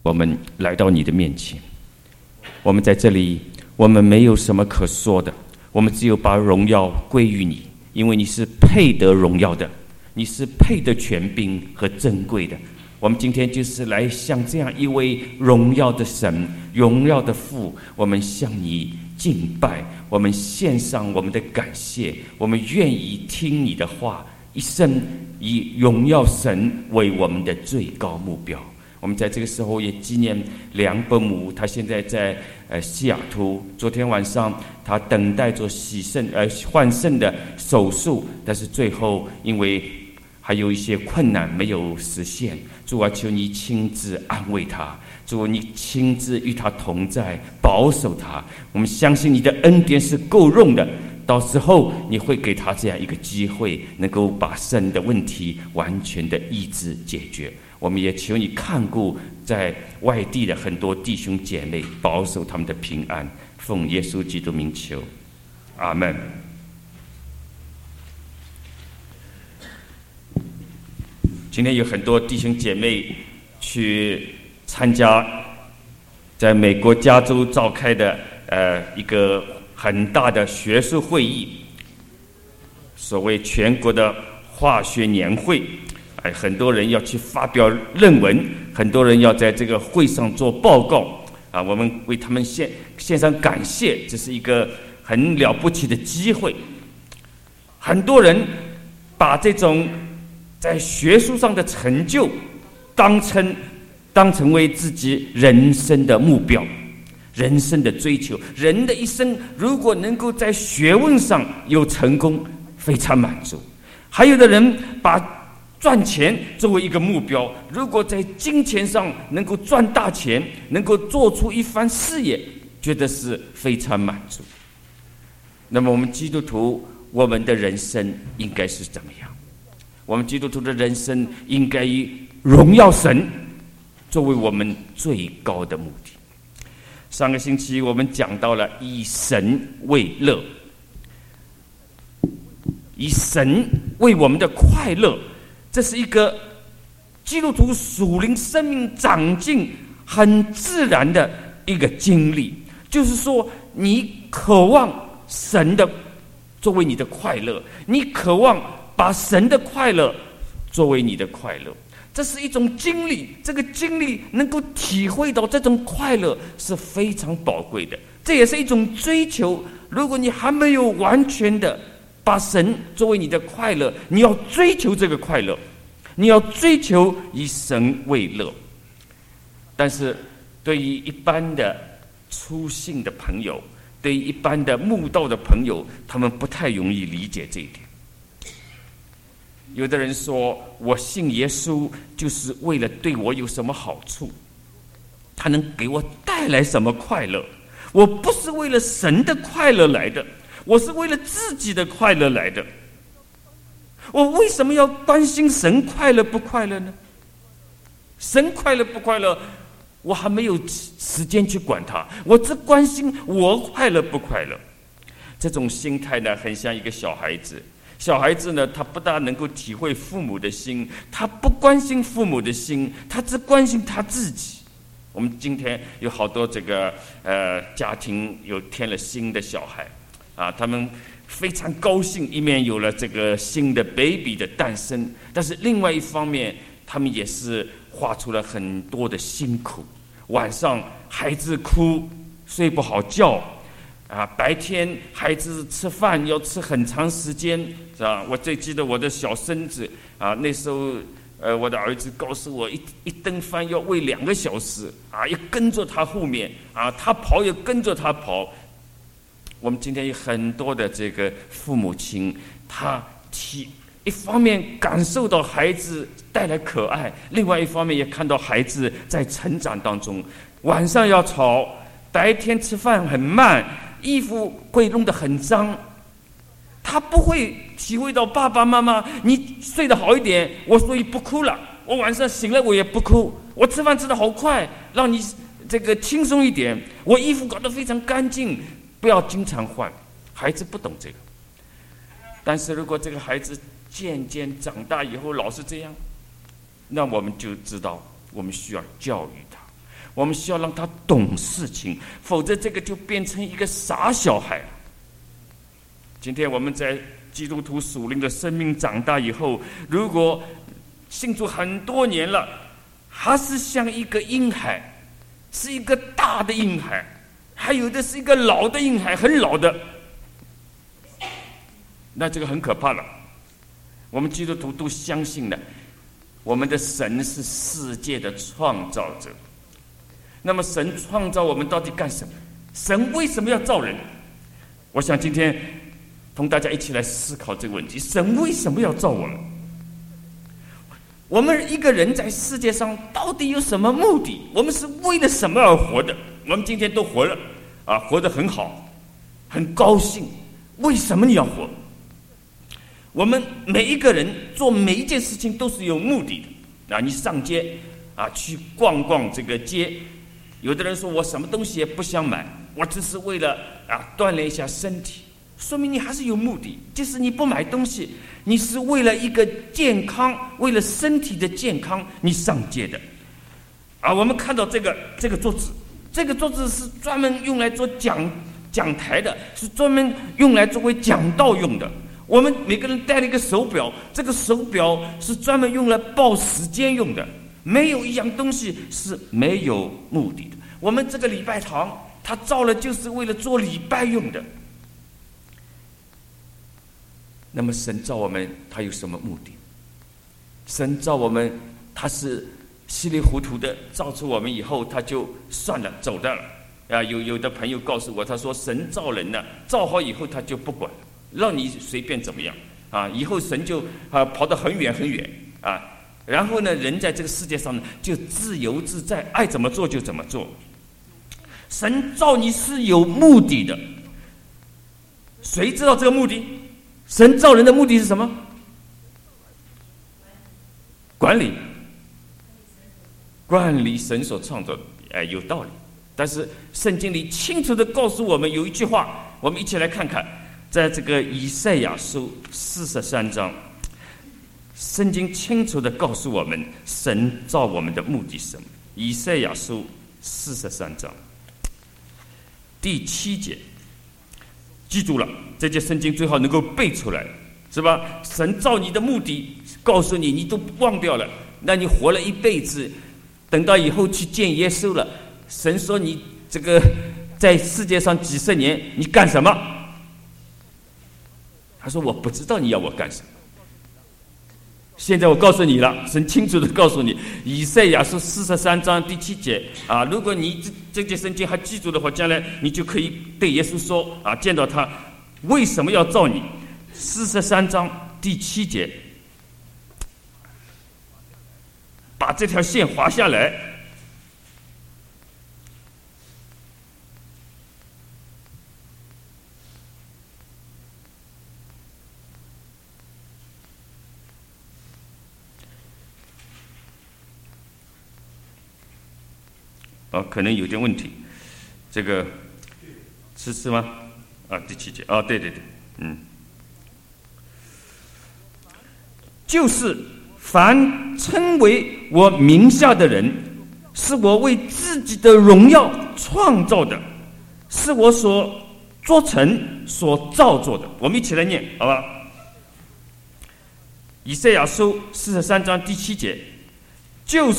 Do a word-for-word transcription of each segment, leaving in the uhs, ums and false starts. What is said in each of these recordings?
我们来到你的面前。我们在这里，我们没有什么可说的，我们只有把荣耀归于你，因为你是配得荣耀的，你是配得权柄和珍贵的。我们今天就是来向这样一位荣耀的神、荣耀的父，我们向你敬拜，我们献上我们的感谢，我们愿意听你的话，一生以荣耀神为我们的最高目标。我们在这个时候也纪念梁伯母，她现在在呃西雅图，昨天晚上她等待着洗肾呃换肾的手术，但是最后因为还有一些困难没有实现。主啊，求你亲自安慰他，主你亲自与他同在，保守他。我们相信你的恩典是够用的，到时候你会给他这样一个机会，能够把肾的问题完全的医治解决。我们也求你看顾在外地的很多弟兄姐妹，保守他们的平安。奉耶稣基督名求，阿们。今天有很多弟兄姐妹去参加在美国加州召开的呃一个很大的学术会议，所谓全国的化学年会。哎，很多人要去发表论文，很多人要在这个会上做报告啊！我们为他们献献上感谢，这是一个很了不起的机会。很多人把这种在学术上的成就当成当成为自己人生的目标，人生的追求。人的一生如果能够在学问上有成功，非常满足。还有的人把赚钱作为一个目标，如果在金钱上能够赚大钱，能够做出一番事业，觉得是非常满足。那么我们基督徒，我们的人生应该是怎么样？我们基督徒的人生应该以荣耀神作为我们最高的目的。上个星期我们讲到了以神为乐，以神为我们的快乐，这是一个基督徒属灵生命长进很自然的一个经历。就是说，你渴望神的作为你的快乐，你渴望把神的快乐作为你的快乐，这是一种经历。这个经历能够体会到这种快乐是非常宝贵的，这也是一种追求。如果你还没有完全的把神作为你的快乐，你要追求这个快乐，你要追求以神为乐。但是对于一般的初信的朋友，对于一般的慕道的朋友，他们不太容易理解这一点。有的人说，我信耶稣就是为了对我有什么好处，他能给我带来什么快乐。我不是为了神的快乐来的，我是为了自己的快乐来的。我为什么要关心神快乐不快乐呢？神快乐不快乐，我还没有时间去管他，我只关心我快乐不快乐。这种心态呢，很像一个小孩子。小孩子呢，他不大能够体会父母的心，他不关心父母的心，他只关心他自己。我们今天有好多这个呃家庭有添了新的小孩啊，他们非常高兴，一面有了这个新的 baby 的诞生，但是另外一方面，他们也是花出了很多的辛苦。晚上孩子哭，睡不好觉。啊，白天孩子吃饭要吃很长时间，是吧？我最记得我的小孙子啊，那时候，呃，我的儿子告诉我，一一顿饭要喂两个小时，啊，要跟着他后面，啊，他跑也跟着他跑。我们今天有很多的这个父母亲，他体一方面感受到孩子带来可爱，另外一方面也看到孩子在成长当中。晚上要吵，白天吃饭很慢。衣服会弄得很脏，他不会体会到爸爸妈妈，你睡得好一点，我所以不哭了。我晚上醒了我也不哭，我吃饭吃得好快，让你这个轻松一点。我衣服搞得非常干净，不要经常换。孩子不懂这个，但是如果这个孩子渐渐长大以后老是这样，那我们就知道我们需要教育他。 我们需要让他懂事情，否则这个就变成一个傻小孩。今天我们在基督徒属灵的生命长大以后，如果信主很多年了，还是像一个婴孩，是一个大的婴孩，还有的是一个老的婴孩，很老的，那这个很可怕了。我们基督徒都相信了，我们的神是世界的创造者。那么神创造我们到底干什么？神为什么要造人？我想今天同大家一起来思考这个问题：神为什么要造我们？我们一个人在世界上到底有什么目的？我们是为了什么而活的？我们今天都活了啊，活得很好，很高兴。为什么你要活？我们每一个人做每一件事情都是有目的的啊！你上街啊，去逛逛这个街，有的人说我什么东西也不想买，我只是为了啊锻炼一下身体，说明你还是有目的。即使你不买东西，你是为了一个健康，为了身体的健康，你上街的。啊，我们看到这个这个桌子，这个桌子是专门用来做讲讲台的，是专门用来作为讲道用的。我们每个人带了一个手表，这个手表是专门用来报时间用的。没有一样东西是没有目的的。我们这个礼拜堂，它造了就是为了做礼拜用的。那么神造我们，他有什么目的？神造我们，他是稀里糊涂的造出我们以后，他就算了，走掉了。啊，有有的朋友告诉我，他说神造人呢，造好以后他就不管了，让你随便怎么样啊！以后神就啊跑得很远很远啊，然后呢，人在这个世界上呢就自由自在，爱怎么做就怎么做。神造你是有目的的，谁知道这个目的？神造人的目的是什么？管理，管理神所创造的，哎，有道理。但是圣经里清楚地告诉我们有一句话，我们一起来看看，在这个以赛亚书四十三章，圣经清楚地告诉我们，神造我们的目的是什么？以赛亚书四十三章第七节。记住了，这节圣经最好能够背出来，是吧？神造你的目的，告诉你，你都忘掉了，那你活了一辈子，等到以后去见耶稣了，神说你这个在世界上几十年，你干什么？他说我不知道你要我干什么。现在我告诉你了，神清楚地告诉你，以赛亚书四十三章第七节啊，如果你这这节圣经还记住的话，将来你就可以对耶稣说啊，见到他为什么要造你？四十三章第七节，把这条线划下来。哦，可能有点问题，这个是是吗？啊，第七节，哦，对对对，嗯，就是凡称为我名下的人，是我为自己的荣耀创造的，是我所做成、所造作的。我们一起来念，好吧？以赛亚书四十三章第七节，就是。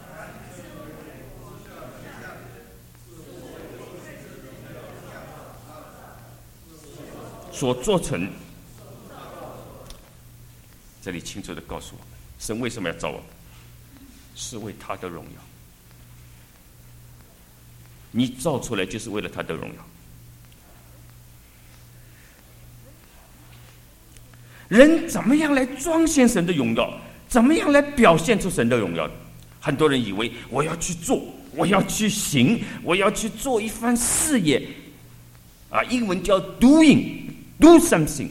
所做成，这里清楚地告诉我们，神为什么要造我们，是为他的荣耀。你造出来就是为了他的荣耀。人怎么样来彰显神的荣耀？怎么样来表现出神的荣耀？很多人以为我要去做，我要去行，我要去做一番事业，啊，英文叫 doing。Do something。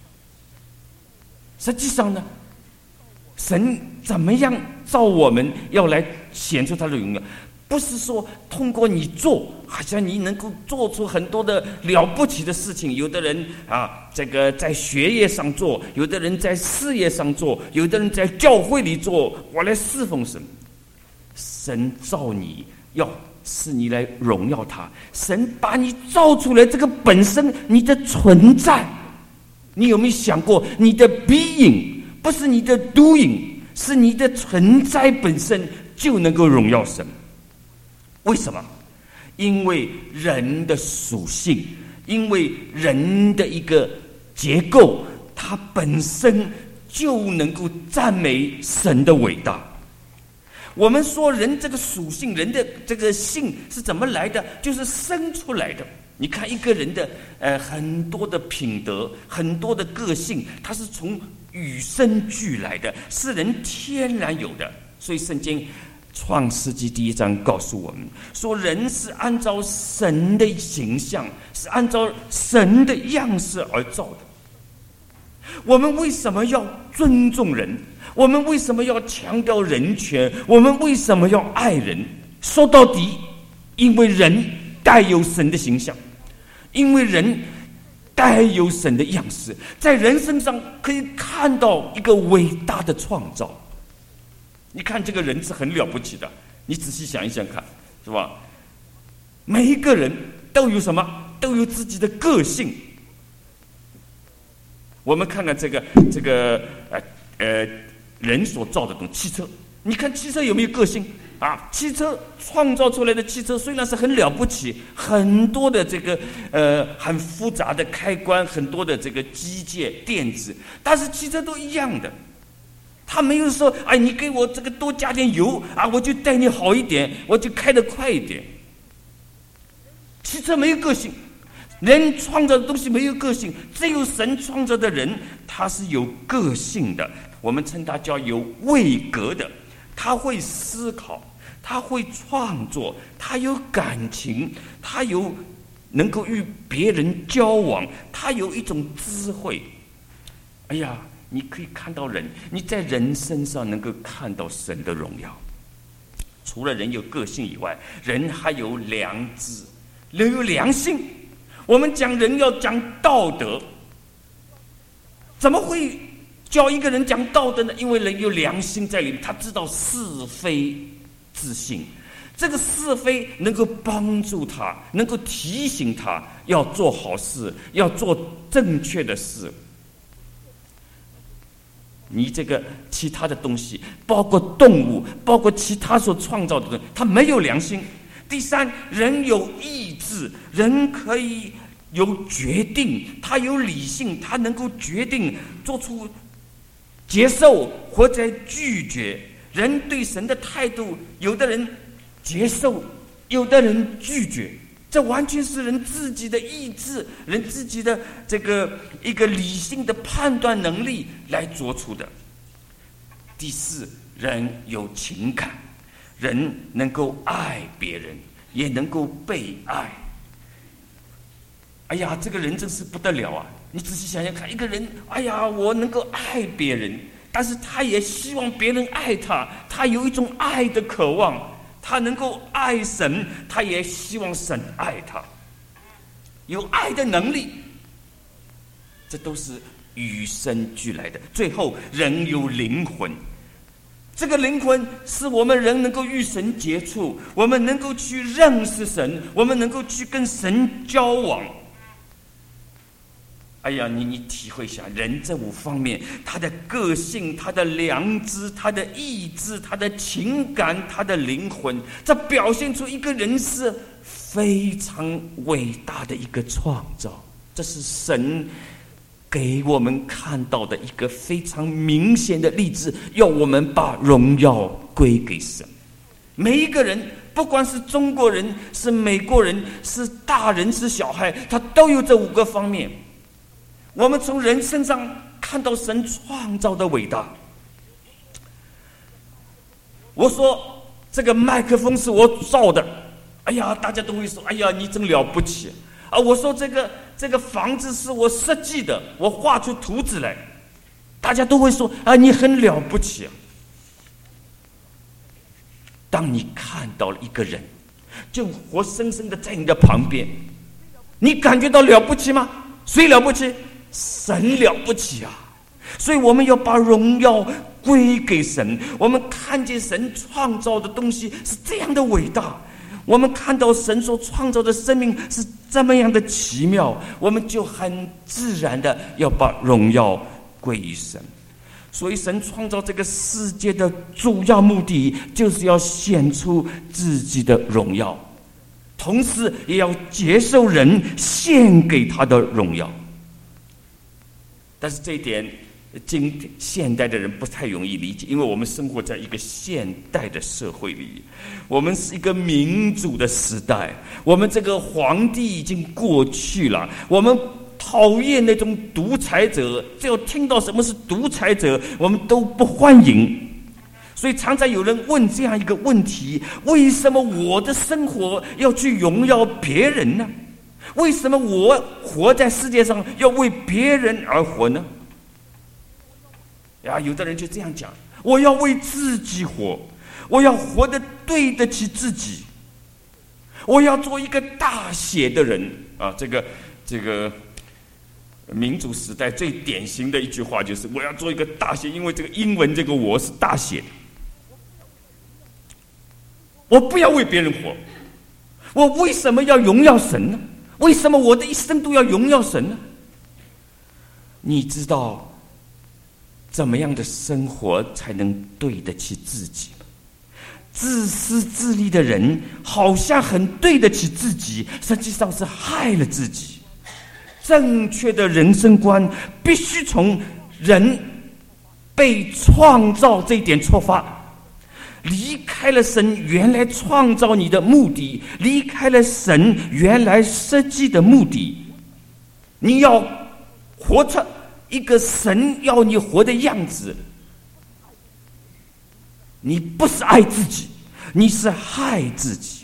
实际上呢，神怎么样造我们，要来显出他的荣耀，不是说通过你做，好像你能够做出很多的了不起的事情。有的人啊，这个在学业上做，有的人在事业上做，有的人在教会里做，我来侍奉神。神造你要是你来荣耀他。神把你造出来，这个本身你的存在，你有没有想过，你的 being 不是你的 doing， 是你的存在本身就能够荣耀神？为什么？因为人的属性，因为人的一个结构，它本身就能够赞美神的伟大。我们说人这个属性，人的这个性是怎么来的？就是生出来的。你看一个人的呃很多的品德，很多的个性，它是从与生俱来的，是人天然有的。所以圣经创世纪第一章告诉我们说，人是按照神的形象，是按照神的样式而造的。我们为什么要尊重人？我们为什么要强调人权？我们为什么要爱人？说到底，因为人带有神的形象，因为人带有神的样式，在人身上可以看到一个伟大的创造。你看这个人是很了不起的，你仔细想一想看，是吧？每一个人都有什么？都有自己的个性。我们看看这个这个呃呃人所造的东西，汽车，你看汽车有没有个性啊？汽车创造出来的汽车虽然是很了不起，很多的这个呃很复杂的开关，很多的这个机械电子，但是汽车都一样的。他没有说，哎，你给我这个多加点油啊，我就带你好一点，我就开得快一点。汽车没有个性，人创造的东西没有个性，只有神创造的人，他是有个性的。我们称他叫有位格的，他会思考，他会创作，他有感情，他有能够与别人交往，他有一种智慧。哎呀，你可以看到人，你在人身上能够看到神的荣耀。除了人有个性以外，人还有良知，人有良心。我们讲人要讲道德，怎么会教一个人讲道德呢？因为人有良心在里面，他知道是非自性。这个是非能够帮助他，能够提醒他要做好事，要做正确的事。你这个其他的东西，包括动物，包括其他所创造的东西，它没有良心。第三，人有意志，人可以有决定，他有理性，他能够决定做出接受或者拒绝。人对神的态度，有的人接受，有的人拒绝，这完全是人自己的意志，人自己的这个一个理性的判断能力来做出的。第四，人有情感，人能够爱别人，也能够被爱。哎呀，这个人真是不得了啊！你仔细想想看，一个人，哎呀，我能够爱别人，但是他也希望别人爱他，他有一种爱的渴望。他能够爱神，他也希望神爱他，有爱的能力，这都是与生俱来的。最后，人有灵魂，这个灵魂是我们人能够与神接触，我们能够去认识神，我们能够去跟神交往。哎呀，你你体会一下，人这五方面，他的个性、他的良知、他的意志、他的情感、他的灵魂，这表现出一个人是非常伟大的一个创造。这是神给我们看到的一个非常明显的例子，要我们把荣耀归给神。每一个人，不管是中国人、是美国人、是大人、是小孩，他都有这五个方面。我们从人身上看到神创造的伟大。我说这个麦克风是我造的，哎呀，大家都会说，哎呀，你真了不起啊！我说这个这个房子是我设计的，我画出图纸来，大家都会说，啊，你很了不起啊！当你看到了一个人，就活生生的在你的旁边，你感觉到了不起吗？谁了不起？神了不起啊！所以我们要把荣耀归给神。我们看见神创造的东西是这样的伟大， 我们看到神所创造的生命是这么样的奇妙，我们就很自然的要把荣耀归于神。所以神创造这个世界的主要目的，就是要显出自己的荣耀，同时也要接受人献给他的荣耀。但是这一点今现代的人不太容易理解，因为我们生活在一个现代的社会里，我们是一个民主的时代，我们这个皇帝已经过去了，我们讨厌那种独裁者，只要听到什么是独裁者，我们都不欢迎。所以常常有人问这样一个问题：为什么我的生活要去荣耀别人呢？为什么我活在世界上要为别人而活呢？呀，有的人就这样讲：我要为自己活，我要活得对得起自己，我要做一个大写的人啊！这个这个民主时代最典型的一句话就是：我要做一个大写，因为这个英文这个我是大写，我不要为别人活，我为什么要荣耀神呢？为什么我的一生都要荣耀神呢？你知道怎么样的生活才能对得起自己吗？自私自利的人好像很对得起自己，实际上是害了自己。正确的人生观必须从人被创造这一点出发，离开了神原来创造你的目的，离开了神原来设计的目的，你要活出一个神要你活的样子。你不是爱自己，你是害自己，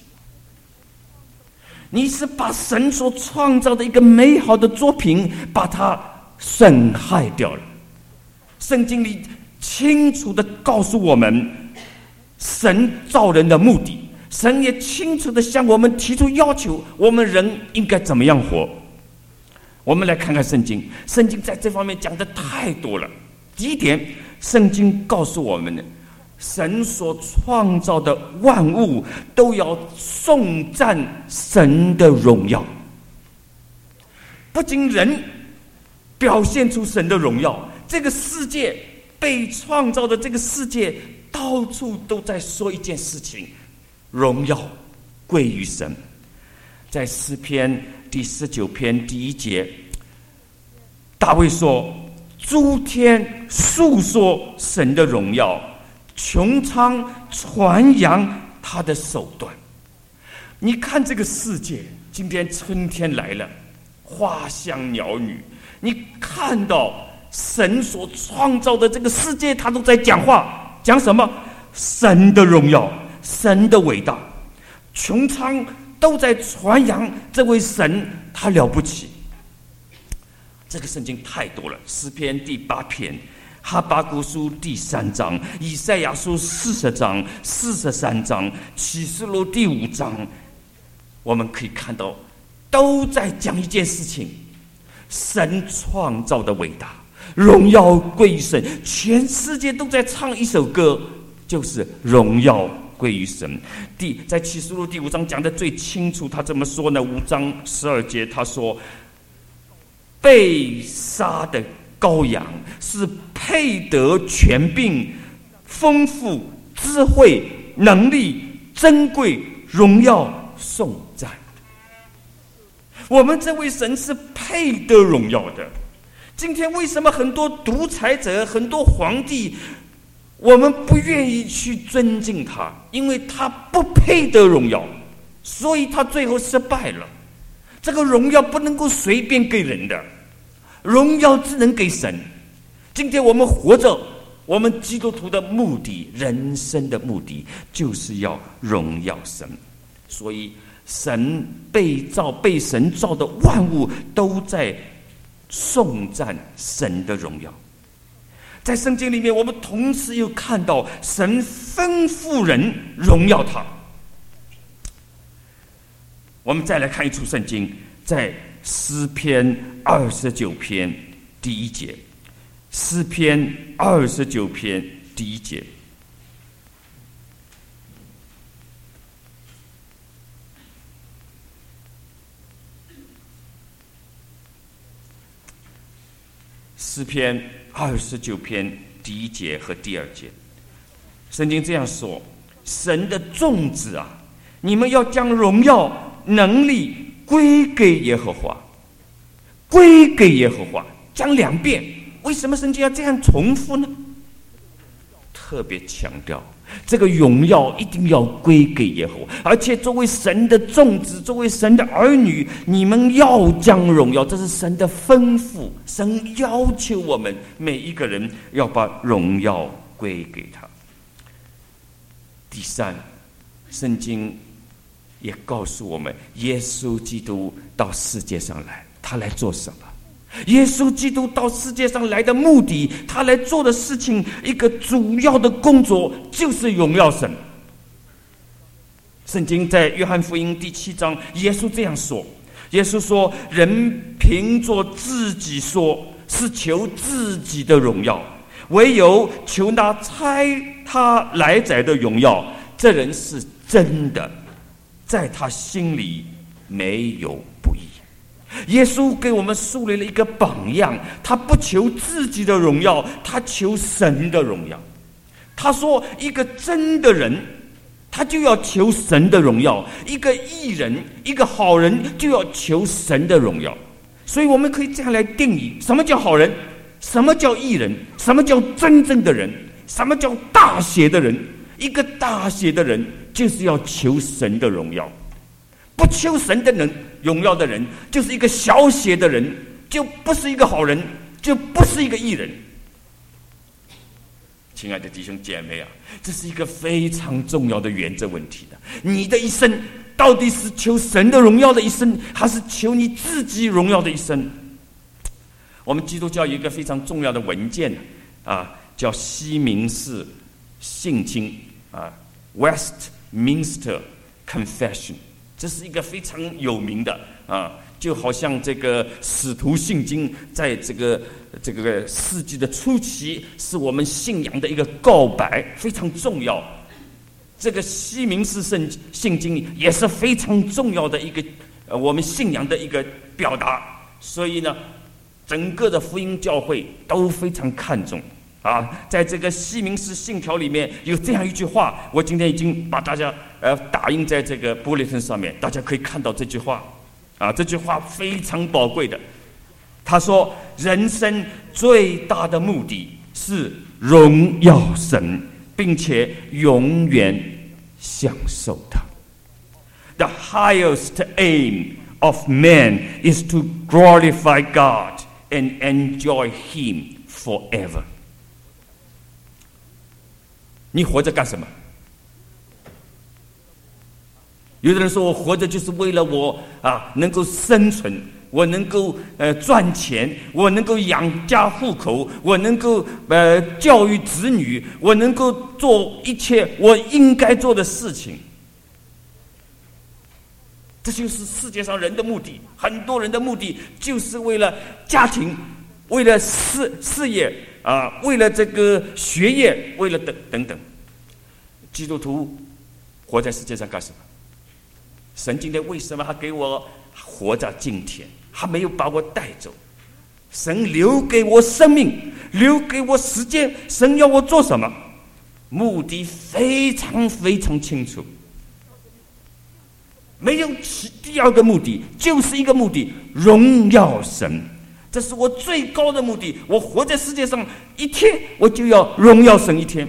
你是把神所创造的一个美好的作品把它损害掉了。圣经里清楚地告诉我们神造人的目的，神也清楚地向我们提出要求，我们人应该怎么样活。我们来看看圣经，圣经在这方面讲的太多了。第一点，圣经告诉我们，神所创造的万物都要颂赞神的荣耀。不仅人表现出神的荣耀，这个世界被创造的这个世界到处都在说一件事情：荣耀归于神。在诗篇第十九篇第一节，大卫说：诸天述说神的荣耀，穹苍传扬他的手段。你看这个世界，今天春天来了，花香鸟语，你看到神所创造的这个世界，他都在讲话，讲什么？神的荣耀，神的伟大，穹苍都在传扬这位神他了不起。这个圣经太多了，诗篇第八篇，哈巴谷书第三章，以赛亚书四十章、四十三章，启示录第五章，我们可以看到都在讲一件事情：神创造的伟大，荣耀归于神。全世界都在唱一首歌，就是荣耀归于神。第在启示录第五章讲的最清楚，他怎么说呢？五章十二节他说：被杀的羔羊是配得权柄、丰富、智慧、能力、珍贵、荣耀、颂赞。我们这位神是配得荣耀的。今天为什么很多独裁者、很多皇帝，我们不愿意去尊敬他？因为他不配得荣耀，所以他最后失败了。这个荣耀不能够随便给人的，荣耀只能给神。今天我们活着，我们基督徒的目的，人生的目的，就是要荣耀神。所以神被造、被神造的万物都在颂赞神的荣耀。在圣经里面，我们同时又看到神吩咐人荣耀他。我们再来看一处圣经，在诗篇二十九篇第一节，诗篇二十九篇第一节， 诗篇二十九篇第一节和第二节，圣经这样说：神的众子啊，你们要将荣耀能力归给耶和华，归给耶和华。讲两遍，为什么圣经要这样重复呢？特别强调这个荣耀一定要归给耶和华，而且作为神的众子，作为神的儿女，你们要将荣耀，这是神的吩咐，神要求我们每一个人要把荣耀归给他。第三，圣经也告诉我们，耶稣基督到世界上来，他来做什么？耶稣基督到世界上来的目的，他来做的事情，一个主要的工作就是荣耀神。圣经在约翰福音第七章，耶稣这样说：耶稣说，人凭着自己说，是求自己的荣耀，唯有求那差他来者的荣耀，这人是真的，在他心里没有不义。耶稣给我们树立了一个榜样，他不求自己的荣耀，他求神的荣耀。他说，一个真的人，他就要求神的荣耀；一个义人，一个好人，就要求神的荣耀。所以我们可以这样来定义：什么叫好人？什么叫义人？什么叫真正的人？什么叫大写的人？一个大写的人，就是要求神的荣耀。不求神的人荣耀的人，就是一个小写的人，就不是一个好人，就不是一个义人。亲爱的弟兄姐妹啊，这是一个非常重要的原则问题的。你的一生到底是求神的荣耀的一生，还是求你自己荣耀的一生？我们基督教有一个非常重要的文件啊，叫西敏寺信经啊 ，Westminster Confession。这是一个非常有名的啊，就好像这个使徒信经，在这个这个世纪的初期，是我们信仰的一个告白，非常重要。这个西敏寺信经也是非常重要的一个呃我们信仰的一个表达，所以呢，整个的福音教会都非常看重。啊，在这个西敏寺信条里面有这样一句话，我今天已经把大家呃打印在这个玻璃层上面，大家可以看到这句话。啊，这句话非常宝贵的。他说，人生最大的目的是荣耀神，并且永远享受它。The highest aim of man is to glorify God and enjoy Him forever. 你活着干什么？有的人说，我活着就是为了我啊能够生存，我能够呃赚钱，我能够养家糊口，我能够呃教育子女，我能够做一切我应该做的事情。这就是世界上人的目的，很多人的目的就是为了家庭，为了事事业啊，为了这个学业，为了等等等。基督徒活在世界上干什么？神今天为什么还给我活在今天？还没有把我带走。神留给我生命，留给我时间，神要我做什么？目的非常非常清楚，没有第二个目的，就是一个目的：荣耀神。这是我最高的目的。我活在世界上一天，我就要荣耀神一天。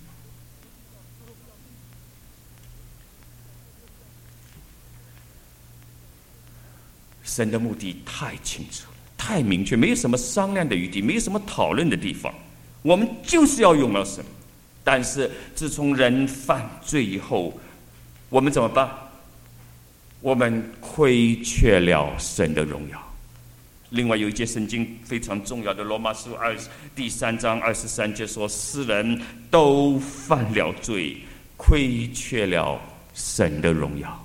神的目的太清楚了，太明确，没有什么商量的余地，没有什么讨论的地方。我们就是要荣耀神。但是自从人犯罪以后，我们怎么办？我们亏缺了神的荣耀。另外有一节圣经非常重要的，罗马书二第三章二十三节说，世人都犯了罪，亏缺了神的荣耀。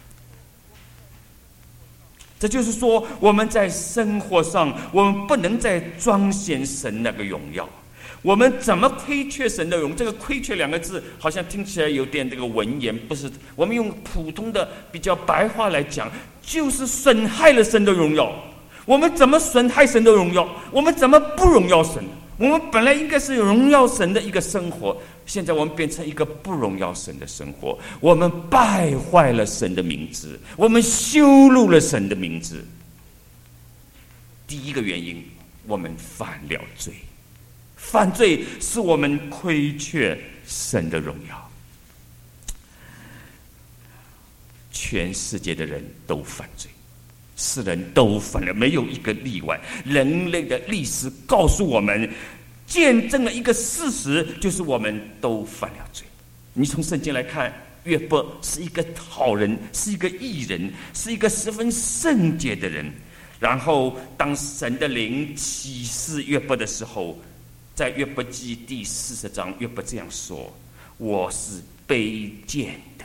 这就是说，我们在生活上，我们不能再彰显神那个荣耀。我们怎么亏缺神的荣？这个亏缺两个字好像听起来有点这个文言，不是？我们用普通的比较白话来讲，就是损害了神的荣耀。 我们怎么损害神的荣耀？我们怎么不荣耀神？我们本来应该是荣耀神的一个生活，现在我们变成一个不荣耀神的生活。我们败坏了神的名字，我们羞辱了神的名字。第一个原因，我们犯了罪。犯罪使我们亏缺神的荣耀。全世界的人都犯罪，世人都犯了，没有一个例外。人类的历史告诉我们，见证了一个事实，就是我们都犯了罪。你从圣经来看，约伯是一个好人，是一个义人，是一个十分圣洁的人。然后当神的灵启示约伯的时候，在约伯记第四十章，约伯这样说：我是卑贱的。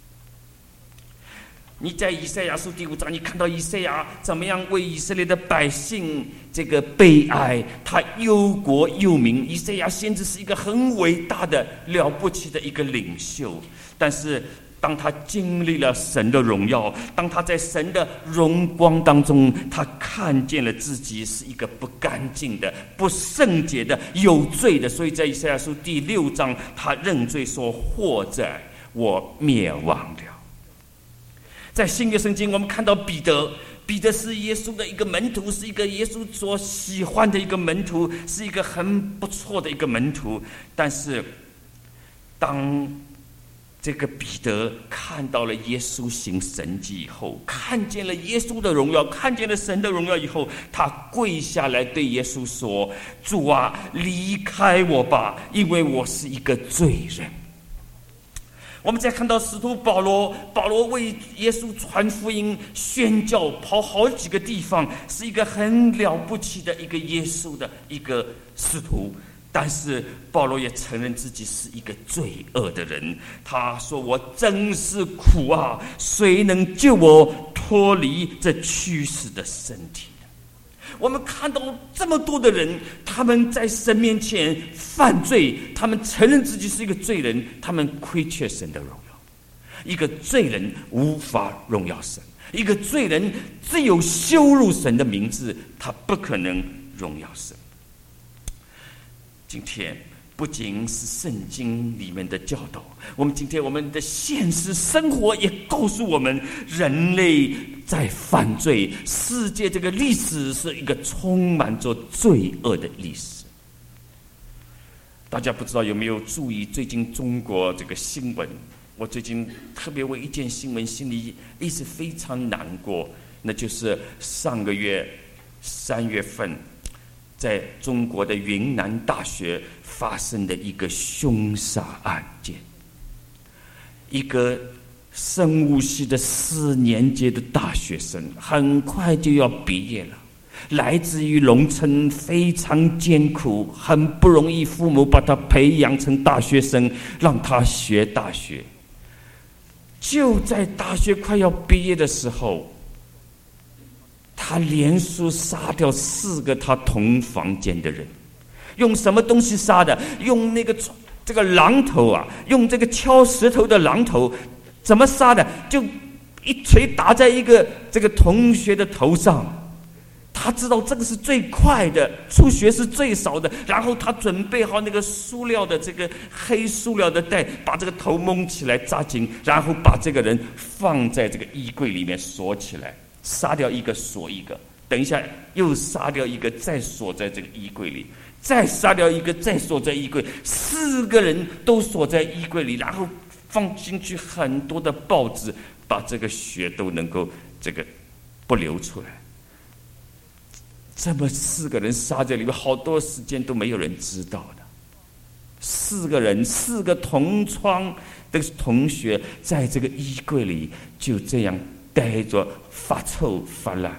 你在以赛亚书第五章，你看到以赛亚怎么样为以色列的百姓这个悲哀，他忧国忧民。以赛亚先知是一个很伟大的、了不起的一个领袖，但是当他经历了神的荣耀，当他在神的荣光当中，他看见了自己是一个不干净的、不圣洁的、有罪的，所以在以赛亚书第六章，他认罪说：祸在我灭亡了。在新约圣经，我们看到彼得，彼得是耶稣的一个门徒，是一个耶稣所喜欢的一个门徒，是一个很不错的一个门徒。但是，当这个彼得看到了耶稣行神迹以后，看见了耶稣的荣耀，看见了神的荣耀以后，他跪下来对耶稣说：主啊，离开我吧，因为我是一个罪人。我们再看到使徒保罗，保罗为耶稣传福音、宣教，跑好几个地方，是一个很了不起的一个耶稣的一个使徒。但是保罗也承认自己是一个罪恶的人，他说：我真是苦啊，谁能救我脱离这驱使的身体？我们看到这么多的人，他们在神面前犯罪，他们承认自己是一个罪人，他们亏缺神的荣耀。一个罪人无法荣耀神，一个罪人只有羞辱神的名字，他不可能荣耀神。今天不仅是圣经里面的教导，我们今天我们的现实生活也告诉我们，人类在犯罪，世界这个历史是一个充满着罪恶的历史。大家不知道有没有注意最近中国这个新闻？我最近特别为一件新闻心里一直非常难过，那就是上个月三月份在中国的云南大学发生的一个凶杀案件。一个生物系的四年级的大学生，很快就要毕业了，来自于农村，非常艰苦，很不容易，父母把他培养成大学生，让他学大学。就在大学快要毕业的时候，他连续杀掉四个他同房间的人。用什么东西杀的？用那个这个榔头啊，用这个敲石头的榔头。怎么杀的？就一锤打在一个这个同学的头上。他知道这个是最快的，出血是最少的，然后他准备好那个塑料的这个黑塑料的袋，把这个头蒙起来扎紧，然后把这个人放在这个衣柜里面锁起来，杀掉一个锁一个，等一下又杀掉一个，再锁在这个衣柜里，再杀掉一个，再锁在衣柜，四个人都锁在衣柜里，然后放进去很多的报纸，把这个血都能够这个不流出来。这么四个人杀在里面，好多时间都没有人知道的。四个人，四个同窗的同学，在这个衣柜里就这样待着，发臭发烂。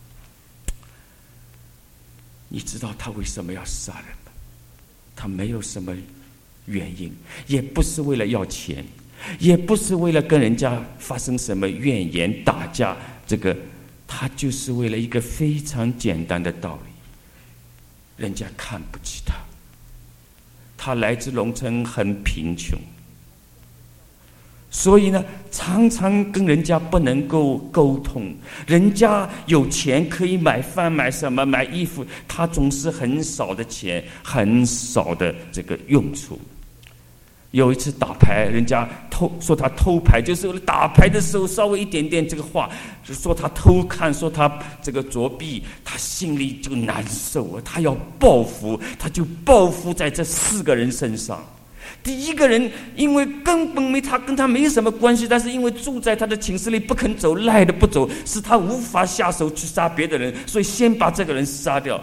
你知道他为什么要杀人吗？他没有什么原因，也不是为了要钱，也不是为了跟人家发生什么怨言打架，这个他就是为了一个非常简单的道理，人家看不起他，他来自农村，很贫穷， 所以呢，常常跟人家不能够沟通。人家有钱可以买饭、买什么、买衣服，他总是很少的钱，很少的这个用处。有一次打牌，人家偷说他偷牌，就是打牌的时候稍微一点点这个话，就说他偷看，说他这个作弊，他心里就难受啊，他要报复，他就报复在这四个人身上。第一个人因为根本没他跟他没什么关系，但是因为住在他的寝室里不肯走，赖着不走，使他无法下手去杀别的人，所以先把这个人杀掉。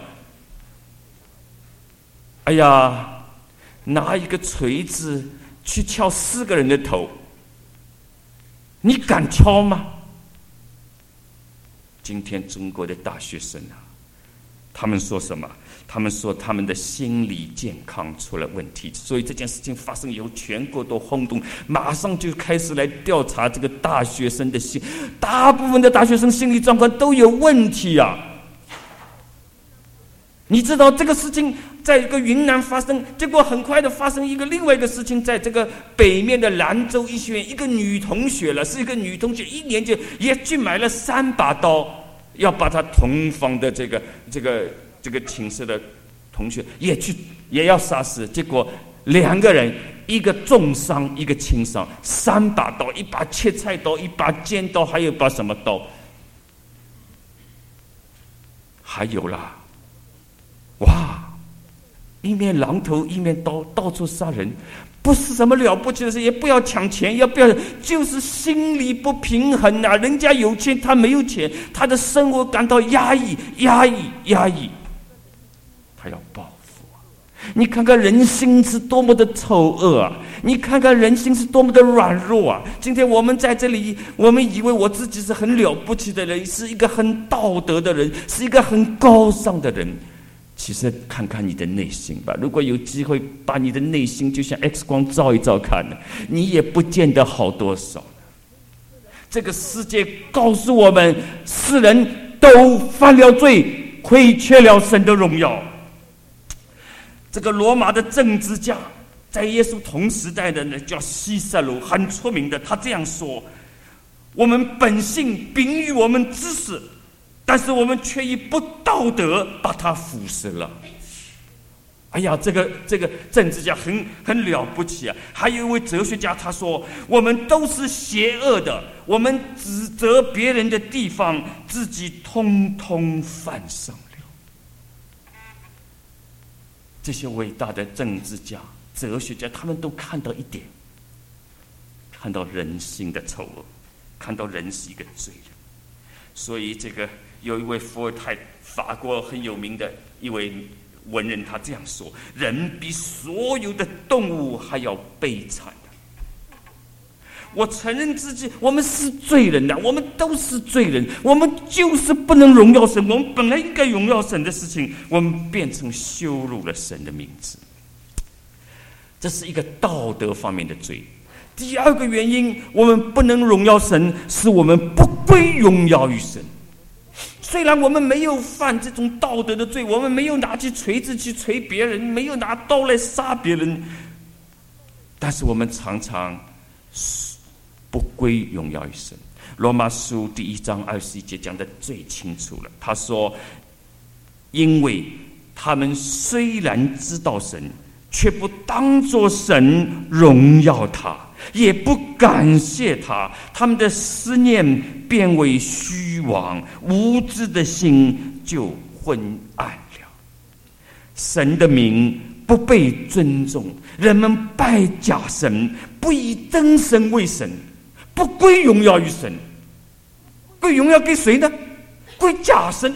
哎呀，拿一个锤子去敲四个人的头，你敢敲吗？今天中国的大学生啊，他们说什么？他们说他们的心理健康出了问题，所以这件事情发生以后，全国都轰动，马上就开始来调查这个大学生的心，大部分的大学生心理状况都有问题啊。你知道这个事情在一个云南发生，结果很快的发生一个另外一个事情，在这个北面的兰州医学院，一个女同学了，是一个女同学，一年就也去买了三把刀，要把她同房的这个这个这个寝室的同学也去也要杀死，结果两个人，一个重伤，一个轻伤，三把刀，一把切菜刀，一把尖刀，还有一把什么刀？还有啦。哇！一面榔头，一面刀，到处杀人，不是什么了不起的事，也不要抢钱，也不要，就是心理不平衡啊！人家有钱，他没有钱，他的生活感到压抑，压抑，压抑，他要报复啊！你看看人心是多么的丑恶啊！你看看人心是多么的软弱啊！今天我们在这里，我们以为我自己是很了不起的人，是一个很道德的人，是一个很高尚的人。其实看看你的内心吧，如果有机会把你的内心就像 X 光照一照看呢，你也不见得好多少。这个世界告诉我们，世人都犯了罪，亏缺了神的荣耀。这个罗马的政治家，在耶稣同时代的呢，叫西塞罗，很出名的，他这样说：我们本性秉于我们知识，但是我们却以不道德把它腐蚀了。哎呀，这个这个政治家很很了不起啊！还有一位哲学家，他说：我们都是邪恶的，我们指责别人的地方，自己通通犯上了。这些伟大的政治家、哲学家，他们都看到一点，看到人性的丑恶，看到人是一个罪人。所以这个有一位伏尔泰，法国很有名的一位文人，他这样说：人比所有的动物还要悲惨的。我承认自己，我们是罪人的，我们都是罪人，我们就是不能荣耀神。我们本来应该荣耀神的事情，我们变成羞辱了神的名字。这是一个道德方面的罪。第二个原因，我们不能荣耀神，是我们不归荣耀于神。虽然我们没有犯这种道德的罪，我们没有拿起锤子去锤别人，没有拿刀来杀别人，但是我们常常不归荣耀于神。罗马书第一章二十一节讲得最清楚了，他说：因为他们虽然知道神，却不当作神荣耀他，也不感谢他，他们的思念变为虚妄，无知的心就昏暗了。神的名不被尊重，人们拜假神，不以真神为神，不归荣耀于神。归荣耀给谁呢？归假神，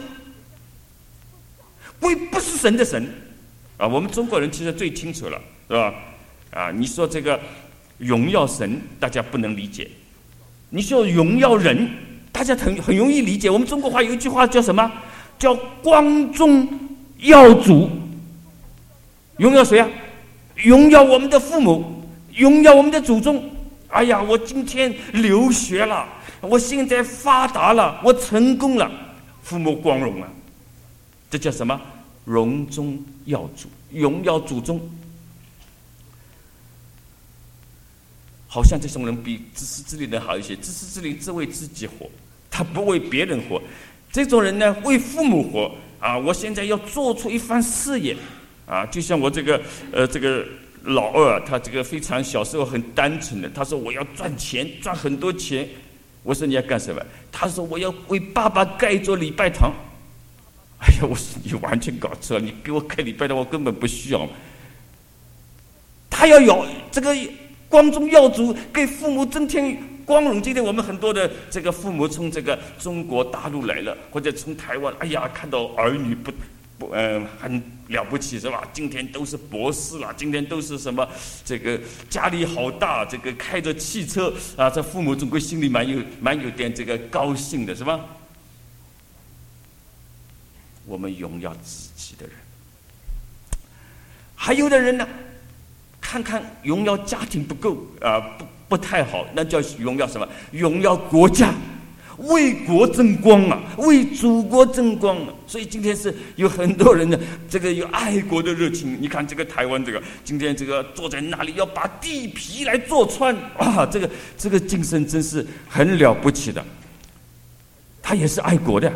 归不是神的神啊！我们中国人其实最清楚了，是吧？啊，你说这个荣耀神，大家不能理解；你说荣耀人，大家很很容易理解。我们中国话有一句话叫什么？叫光宗耀祖。荣耀谁啊？荣耀我们的父母，荣耀我们的祖宗。哎呀，我今天留学了，我现在发达了，我成功了，父母光荣了。这叫什么？荣宗耀祖，荣耀祖宗。 好像这种人比自私自利的人好一些。自私自利只为自己活，他不为别人活。这种人呢，为父母活啊！我现在要做出一番事业啊！就像我这个呃这个老二，他这个非常小时候很单纯的，他说我要赚钱，赚很多钱。我说你要干什么？他说我要为爸爸盖一座礼拜堂。哎呀，我说你完全搞错了，你给我盖礼拜堂，我根本不需要。他要有这个光宗耀祖，给父母增添光荣。今天我们很多的这个父母从这个中国大陆来了，或者从台湾，哎呀，看到儿女不不嗯、呃、很了不起是吧？今天都是博士了，今天都是什么这个家里好大，这个开着汽车啊，这父母总归心里蛮有蛮有点这个高兴的是吧？我们荣耀自己的人，还有的人呢，看看荣耀家庭不够啊、呃，不不太好，那叫荣耀什么？荣耀国家。为国争光啊，为祖国争光啊！所以今天是有很多人呢，这个有爱国的热情。你看这个台湾这个，今天这个坐在那里要把地皮来坐穿，哇，这个这个精神真是很了不起的。他也是爱国的。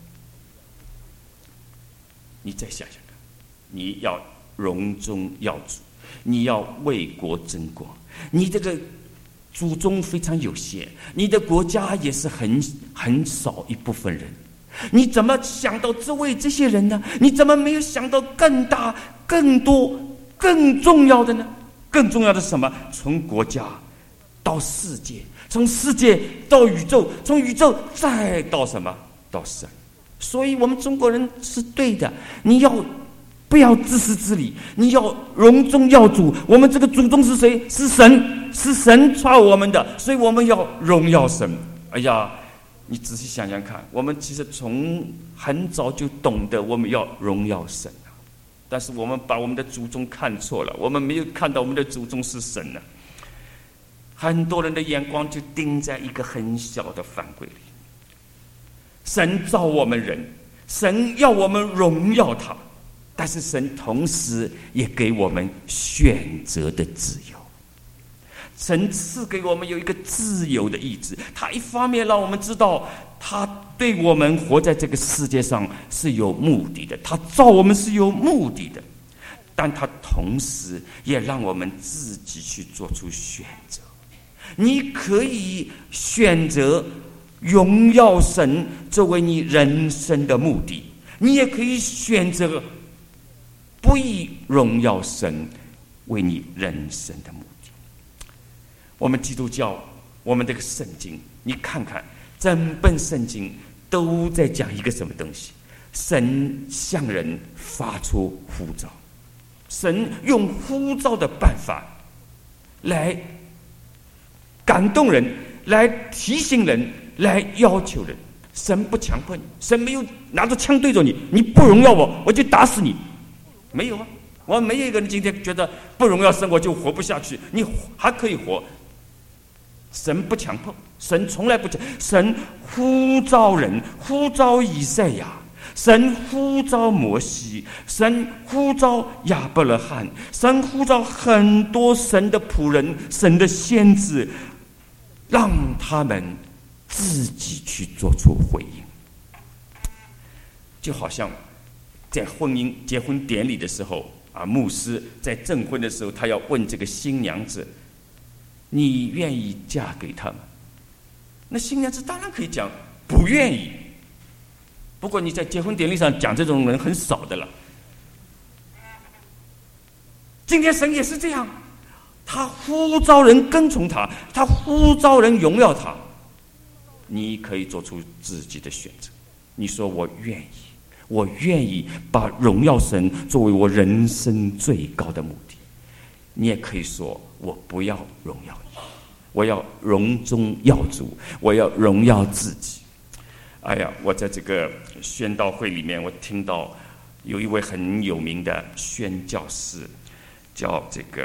你再想想看，你要荣宗耀祖，你要为国争光，你这个祖宗非常有限，你的国家也是很很少一部分人，你怎么想到只为这些人呢？你怎么没有想到更大、更多、更重要的呢？更重要的是什么？从国家到世界，从世界到宇宙，从宇宙再到什么？到神。所以我们中国人是对的，你要不要自私自利？你要荣宗耀祖。我们这个祖宗是谁？是神，是神创我们的，所以我们要荣耀神。哎呀，你仔细想想看，我们其实从很早就懂得我们要荣耀神，但是我们把我们的祖宗看错了，我们没有看到我们的祖宗是神呢。很多人的眼光就盯在一个很小的范围里。神造我们人，神要我们荣耀他，但是神同时也给我们选择的自由。神赐给我们有一个自由的意志，他一方面让我们知道他对我们活在这个世界上是有目的的，他造我们是有目的的，但他同时也让我们自己去做出选择。你可以选择荣耀神作为你人生的目的，你也可以选择不以荣耀神为你人生的目的。我们基督教，我们这个圣经，你看看整本圣经都在讲一个什么东西？神向人发出呼召，神用呼召的办法来感动人，来提醒人，来要求人。神不强迫你，神没有拿着枪对着你，你不荣耀我，我就打死你。没有啊，我没有一个人今天觉得不荣耀神我就活不下去，你还可以活。神不强迫，神从来不强，神呼召人，呼召以赛亚，神呼召摩西，神呼召亚伯拉罕，神呼召很多神的仆人，神的先知，让他们自己去做出回应。就好像在婚姻结婚典礼的时候啊，牧师在证婚的时候，他要问这个新娘子，你愿意嫁给他吗？那新娘子当然可以讲不愿意，不过你在结婚典礼上讲这种人很少的了。今天神也是这样，他呼召人跟从他，他呼召人荣耀他。你可以做出自己的选择，你说我愿意，我愿意把荣耀神作为我人生最高的目的。你也可以说我不要荣耀你，我要荣宗耀祖，我要荣耀自己。哎呀，我在这个宣道会里面，我听到有一位很有名的宣教士，叫这个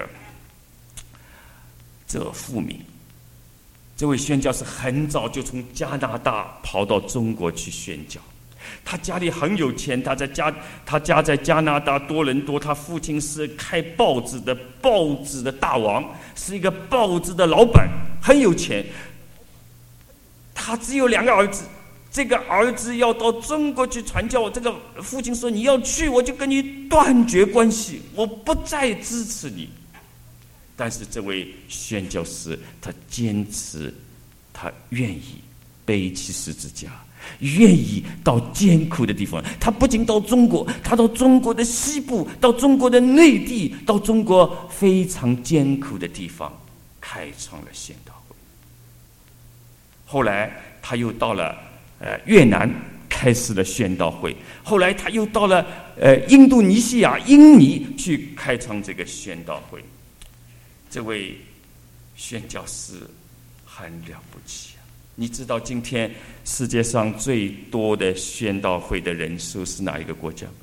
泽富明。这位宣教士很早就从加拿大跑到中国去宣教， 他家里很有钱，他在家，他家在加拿大多伦多，他父亲是开报纸的，报纸的大王，是一个报纸的老板，很有钱。他只有两个儿子，这个儿子要到中国去传教，这个父亲说：“你要去，我就跟你断绝关系，我不再支持你。”但是这位宣教士，他坚持，他愿意背起十字架，愿意到艰苦的地方。他不仅到中国，他到中国的西部，到中国的内地，到中国非常艰苦的地方，开创了宣道会。后来他又到了呃越南，开始了宣道会。后来他又到了呃印度尼西亚、印尼去开创这个宣道会。这位宣教士很了不起啊！你知道今天世界上最多的宣道会的人数是哪一个国家？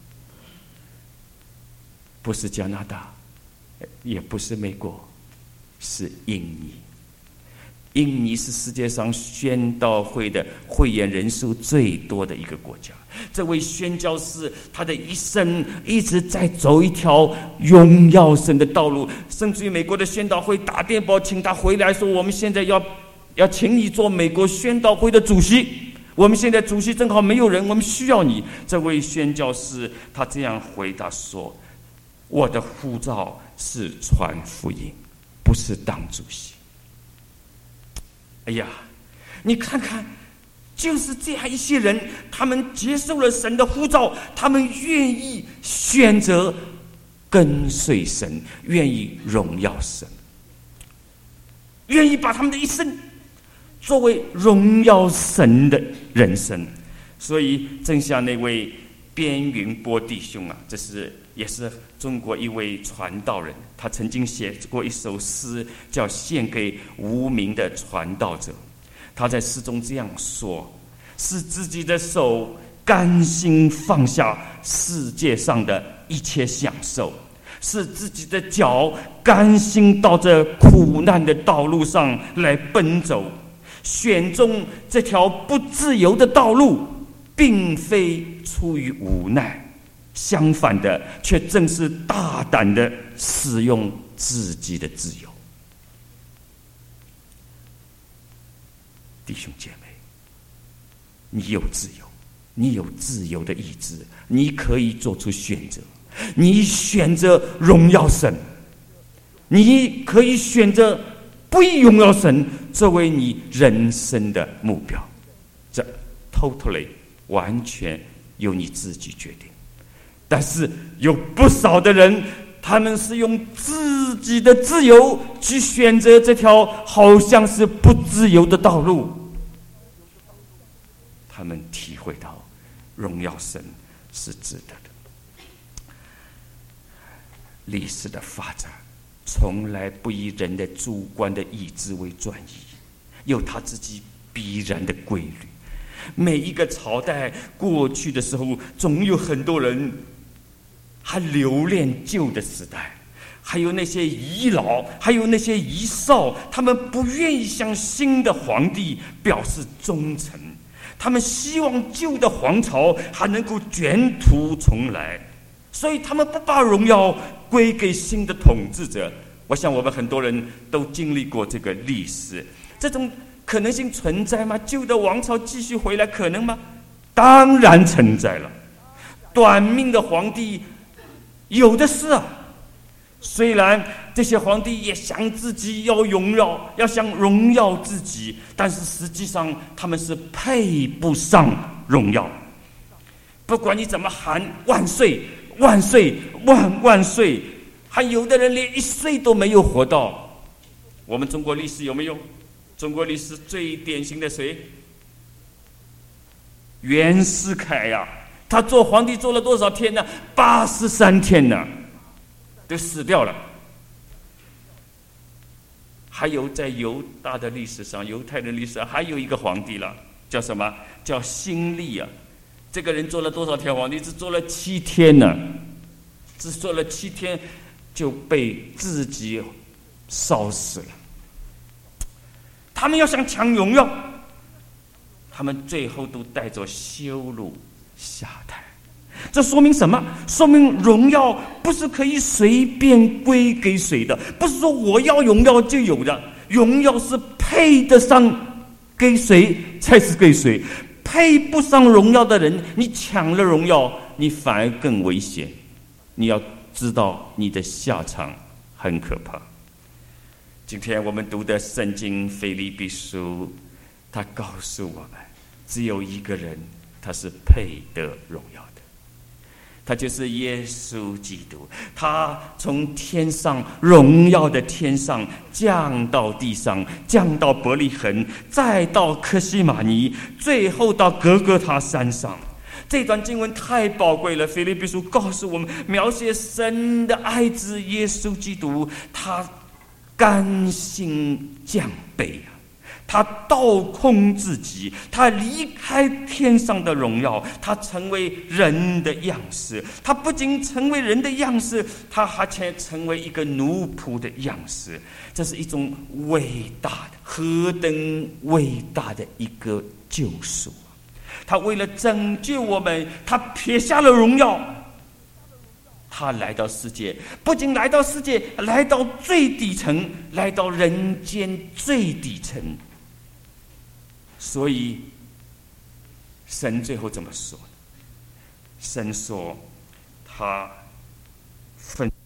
不是加拿大，也不是美国，是印尼。印尼是世界上宣道会的会员人数最多的一个国家。这位宣教士，他的一生一直在走一条荣耀神的道路，甚至于美国的宣道会打电报请他回来说：“我们现在要要请你做美国宣道会的主席，我们现在主席正好没有人，我们需要你。”这位宣教士他这样回答说：“我的呼召是传福音，不是当主席。”哎呀，你看看，就是这样一些人，他们接受了神的呼召，他们愿意选择跟随神，愿意荣耀神，愿意把他们的一生作为荣耀神的人生。所以正像那位边云波弟兄啊，这是也是中国一位传道人，他曾经写过一首诗，叫《献给无名的传道者》。他在诗中这样说：“是自己的手甘心放下世界上的一切享受，是自己的脚甘心到这苦难的道路上来奔走，选中这条不自由的道路，并非出于无奈。”相反的，却正是大胆的使用自己的自由。弟兄姐妹，你有自由，你有自由的意志，你可以做出选择。你选择荣耀神，你可以选择不以荣耀神作为你人生的目标。这 totally 完全由你自己决定。但是有不少的人，他们是用自己的自由去选择这条好像是不自由的道路。他们体会到荣耀神是值得的。历史的发展从来不以人的主观的意志为转移，有他自己必然的规律。每一个朝代过去的时候，总有很多人还留恋旧的时代，还有那些遗老，还有那些遗少，他们不愿意向新的皇帝表示忠诚，他们希望旧的皇朝还能够卷土重来，所以他们不把荣耀归给新的统治者。我想我们很多人都经历过这个历史，这种可能性存在吗？旧的王朝继续回来可能吗？当然存在了。短命的皇帝有的是啊，虽然这些皇帝也想自己要荣耀，要想荣耀自己，但是实际上他们是配不上荣耀。不管你怎么喊万岁万岁万万岁，还有的人连一岁都没有活到。我们中国历史有没有？中国历史最典型的谁？袁世凯呀、啊，他做皇帝做了多少天呢？八十三天呢，就死掉了。还有在犹大的历史上，犹太人历史上还有一个皇帝了，叫什么？叫辛利啊。这个人做了多少天皇帝？只做了七天呢，只做了七天就被自己烧死了。他们要想抢荣耀，他们最后都带着羞辱下台。这说明什么？说明荣耀不是可以随便归给谁的，不是说我要荣耀就有的，荣耀是配得上给谁才是给谁。配不上荣耀的人，你抢了荣耀，你反而更危险。你要知道你的下场很可怕。今天我们读的圣经腓立比书，他告诉我们只有一个人他是配得荣耀的，他就是耶稣基督。他从天上荣耀的天上降到地上，降到伯利恒，再到客西马尼，最后到革各他山上。这段经文太宝贵了。腓立比书告诉我们，描写神的爱子耶稣基督，他甘心降卑啊，他倒空自己，他离开天上的荣耀，他成为人的样式。他不仅成为人的样式，他还成为一个奴仆的样式。这是一种伟大的，何等伟大的一个救赎！他为了拯救我们，他撇下了荣耀，他来到世界，不仅来到世界，来到最底层，来到人间最底层。所以神最后怎么说？神说他分